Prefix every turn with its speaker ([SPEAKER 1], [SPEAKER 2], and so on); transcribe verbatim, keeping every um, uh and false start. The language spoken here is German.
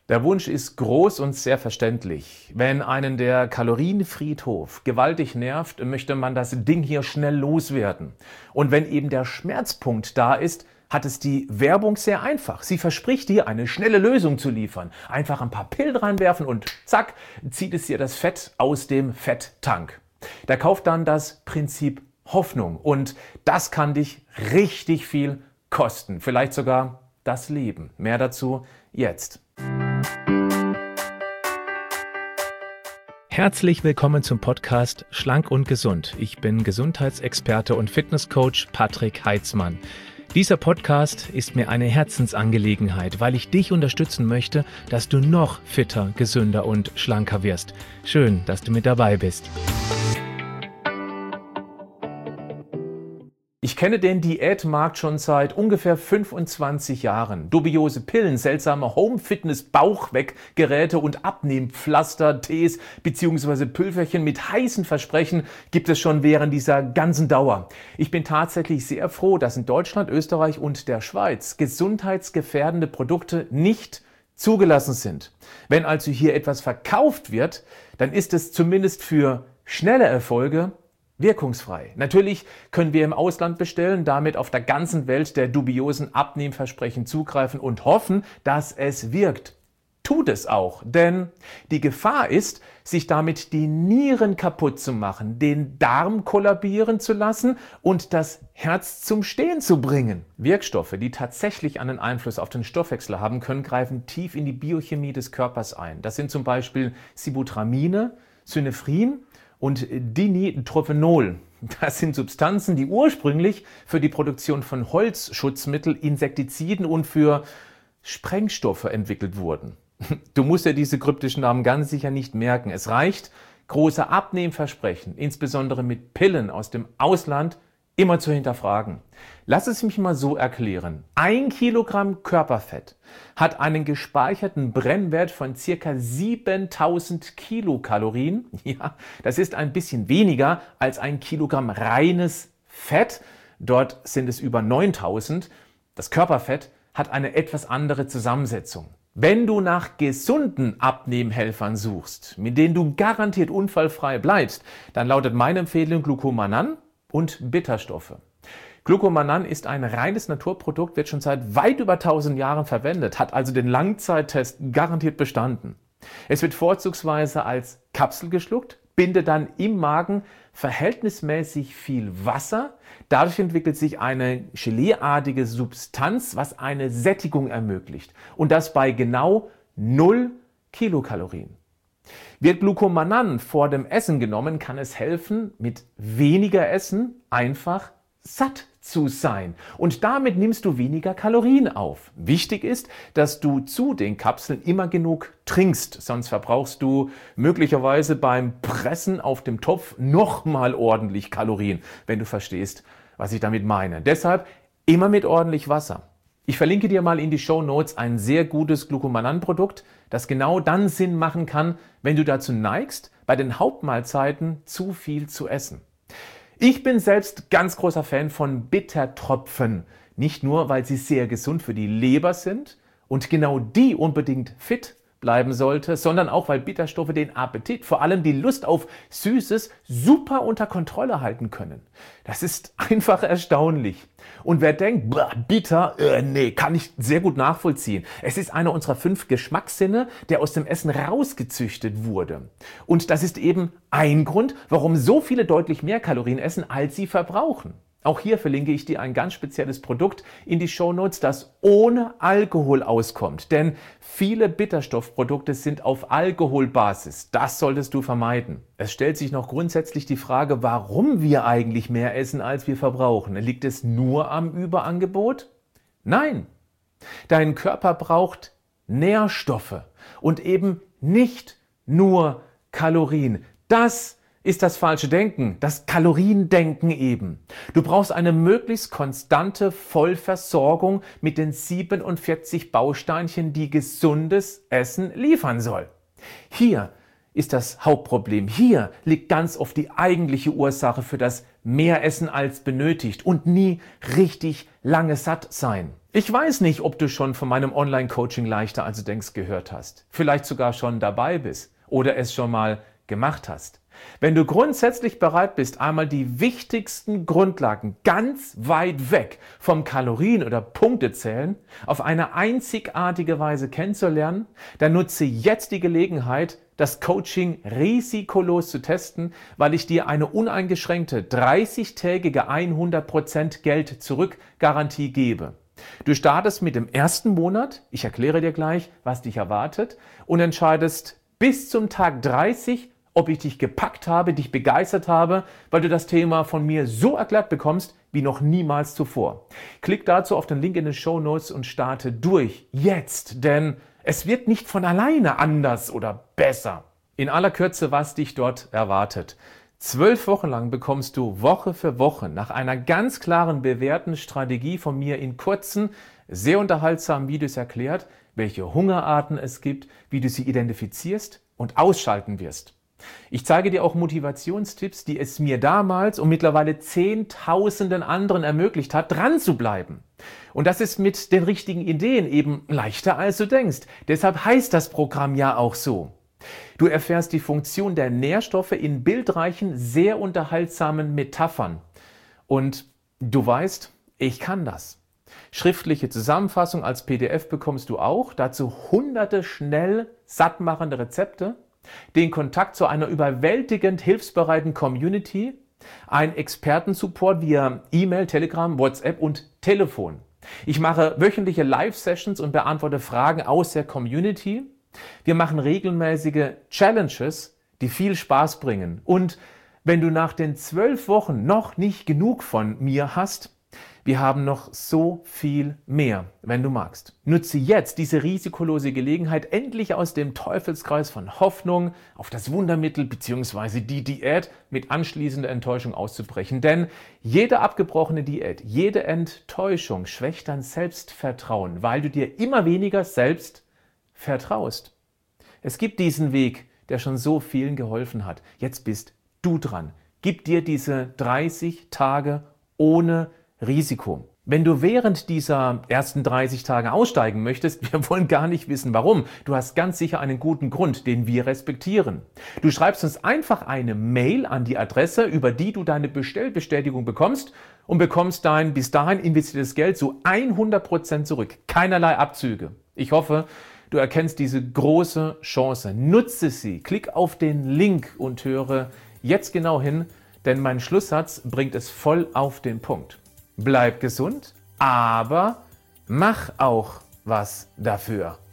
[SPEAKER 1] Der Wunsch ist groß und sehr verständlich. Wenn einen der Kalorienfriedhof gewaltig nervt, möchte man das Ding hier schnell loswerden. Und wenn eben der Schmerzpunkt da ist, hat es die Werbung sehr einfach. Sie verspricht dir, eine schnelle Lösung zu liefern. Einfach ein paar Pillen reinwerfen und zack, zieht es dir das Fett aus dem Fetttank. Da kauft dann das Prinzip Hoffnung und das kann dich richtig viel kosten. Vielleicht sogar das Leben. Mehr dazu jetzt.
[SPEAKER 2] Herzlich willkommen zum Podcast Schlank und Gesund. Ich bin Gesundheitsexperte und Fitnesscoach Patrick Heitzmann. Dieser Podcast ist mir eine Herzensangelegenheit, weil ich dich unterstützen möchte, dass du noch fitter, gesünder und schlanker wirst. Schön, dass du mit dabei bist.
[SPEAKER 1] Ich kenne den Diätmarkt schon seit ungefähr fünfundzwanzig Jahren. Dubiose Pillen, seltsame Home-Fitness-Bauchweggeräte und Abnehmpflaster, Tees bzw. Pülverchen mit heißen Versprechen gibt es schon während dieser ganzen Dauer. Ich bin tatsächlich sehr froh, dass in Deutschland, Österreich und der Schweiz gesundheitsgefährdende Produkte nicht zugelassen sind. Wenn also hier etwas verkauft wird, dann ist es zumindest für schnelle Erfolge wirkungsfrei. Natürlich können wir im Ausland bestellen, damit auf der ganzen Welt der dubiosen Abnehmversprechen zugreifen und hoffen, dass es wirkt. Tut es auch, denn die Gefahr ist, sich damit die Nieren kaputt zu machen, den Darm kollabieren zu lassen und das Herz zum Stehen zu bringen. Wirkstoffe, die tatsächlich einen Einfluss auf den Stoffwechsel haben können, greifen tief in die Biochemie des Körpers ein. Das sind zum Beispiel Sibutramine, Synephrine und Dinitrophenol. Das sind Substanzen, die ursprünglich für die Produktion von Holzschutzmitteln, Insektiziden und für Sprengstoffe entwickelt wurden. Du musst dir diese kryptischen Namen ganz sicher nicht merken. Es reicht, große Abnehmversprechen, insbesondere mit Pillen aus dem Ausland, immer zu hinterfragen. Lass es mich mal so erklären. Ein Kilogramm Körperfett hat einen gespeicherten Brennwert von ca. siebentausend Kilokalorien. Ja, das ist ein bisschen weniger als ein Kilogramm reines Fett. Dort sind es über neuntausend. Das Körperfett hat eine etwas andere Zusammensetzung. Wenn du nach gesunden Abnehmhelfern suchst, mit denen du garantiert unfallfrei bleibst, dann lautet meine Empfehlung Glucomannan und Bitterstoffe. Glucomannan ist ein reines Naturprodukt, wird schon seit weit über tausend Jahren verwendet, hat also den Langzeittest garantiert bestanden. Es wird vorzugsweise als Kapsel geschluckt, bindet dann im Magen verhältnismäßig viel Wasser. Dadurch entwickelt sich eine geleeartige Substanz, was eine Sättigung ermöglicht. Und das bei genau null Kilokalorien. Wird Glucomannan vor dem Essen genommen, kann es helfen, mit weniger Essen einfach satt zu sein. Und damit nimmst du weniger Kalorien auf. Wichtig ist, dass du zu den Kapseln immer genug trinkst, sonst verbrauchst du möglicherweise beim Pressen auf dem Topf nochmal ordentlich Kalorien, wenn du verstehst, was ich damit meine. Deshalb immer mit ordentlich Wasser. Ich verlinke dir mal in die Shownotes ein sehr gutes Glucomannan-Produkt, das genau dann Sinn machen kann, wenn du dazu neigst, bei den Hauptmahlzeiten zu viel zu essen. Ich bin selbst ganz großer Fan von Bittertropfen. Nicht nur, weil sie sehr gesund für die Leber sind und genau die unbedingt fit bleiben sollte, sondern auch, weil Bitterstoffe den Appetit, vor allem die Lust auf Süßes, super unter Kontrolle halten können. Das ist einfach erstaunlich. Und wer denkt, bitter, äh, nee, kann ich sehr gut nachvollziehen. Es ist einer unserer fünf Geschmackssinne, der aus dem Essen rausgezüchtet wurde. Und das ist eben ein Grund, warum so viele deutlich mehr Kalorien essen, als sie verbrauchen. Auch hier verlinke ich dir ein ganz spezielles Produkt in die Shownotes, das ohne Alkohol auskommt. Denn viele Bitterstoffprodukte sind auf Alkoholbasis. Das solltest du vermeiden. Es stellt sich noch grundsätzlich die Frage, warum wir eigentlich mehr essen, als wir verbrauchen. Liegt es nur am Überangebot? Nein. Dein Körper braucht Nährstoffe und eben nicht nur Kalorien. Das ist das falsche Denken, das Kaloriendenken eben. Du brauchst eine möglichst konstante Vollversorgung mit den siebenundvierzig Bausteinchen, die gesundes Essen liefern soll. Hier ist das Hauptproblem. Hier liegt ganz oft die eigentliche Ursache für das mehr Essen als benötigt und nie richtig lange satt sein. Ich weiß nicht, ob du schon von meinem Online-Coaching leichter als du denkst gehört hast, vielleicht sogar schon dabei bist oder es schon mal gemacht hast. Wenn du grundsätzlich bereit bist, einmal die wichtigsten Grundlagen ganz weit weg vom Kalorien- oder Punktezählen auf eine einzigartige Weise kennenzulernen, dann nutze jetzt die Gelegenheit, das Coaching risikolos zu testen, weil ich dir eine uneingeschränkte dreißigtägige hundert Prozent Geld-Zurück-Garantie gebe. Du startest mit dem ersten Monat, ich erkläre dir gleich, was dich erwartet, und entscheidest bis zum Tag dreißig, ob ich dich gepackt habe, dich begeistert habe, weil du das Thema von mir so erklärt bekommst wie noch niemals zuvor. Klick dazu auf den Link in den Shownotes und starte durch. Jetzt, denn es wird nicht von alleine anders oder besser. In aller Kürze, was dich dort erwartet. Zwölf Wochen lang bekommst du Woche für Woche nach einer ganz klaren, bewährten Strategie von mir in kurzen, sehr unterhaltsamen Videos erklärt, welche Hungerarten es gibt, wie du sie identifizierst und ausschalten wirst. Ich zeige dir auch Motivationstipps, die es mir damals und mittlerweile Zehntausenden anderen ermöglicht hat, dran zu bleiben. Und das ist mit den richtigen Ideen eben leichter, als du denkst. Deshalb heißt das Programm ja auch so. Du erfährst die Funktion der Nährstoffe in bildreichen, sehr unterhaltsamen Metaphern. Und du weißt, ich kann das. Schriftliche Zusammenfassung als P D F bekommst du auch, dazu hunderte schnell sattmachende Rezepte, den Kontakt zu einer überwältigend hilfsbereiten Community, ein Expertensupport via E-Mail, Telegram, WhatsApp und Telefon. Ich mache wöchentliche Live-Sessions und beantworte Fragen aus der Community. Wir machen regelmäßige Challenges, die viel Spaß bringen. Und wenn du nach den zwölf Wochen noch nicht genug von mir hast, wir haben noch so viel mehr, wenn du magst. Nutze jetzt diese risikolose Gelegenheit, endlich aus dem Teufelskreis von Hoffnung auf das Wundermittel bzw. die Diät mit anschließender Enttäuschung auszubrechen. Denn jede abgebrochene Diät, jede Enttäuschung schwächt dein Selbstvertrauen, weil du dir immer weniger selbst vertraust. Es gibt diesen Weg, der schon so vielen geholfen hat. Jetzt bist du dran. Gib dir diese dreißig Tage ohne Risiko. Wenn du während dieser ersten dreißig Tage aussteigen möchtest, wir wollen gar nicht wissen, warum. Du hast ganz sicher einen guten Grund, den wir respektieren. Du schreibst uns einfach eine Mail an die Adresse, über die du deine Bestellbestätigung bekommst und bekommst dein bis dahin investiertes Geld zu hundert Prozent zurück. Keinerlei Abzüge. Ich hoffe, du erkennst diese große Chance. Nutze sie. Klick auf den Link und höre jetzt genau hin, denn mein Schlusssatz bringt es voll auf den Punkt. Bleib gesund, aber mach auch was dafür.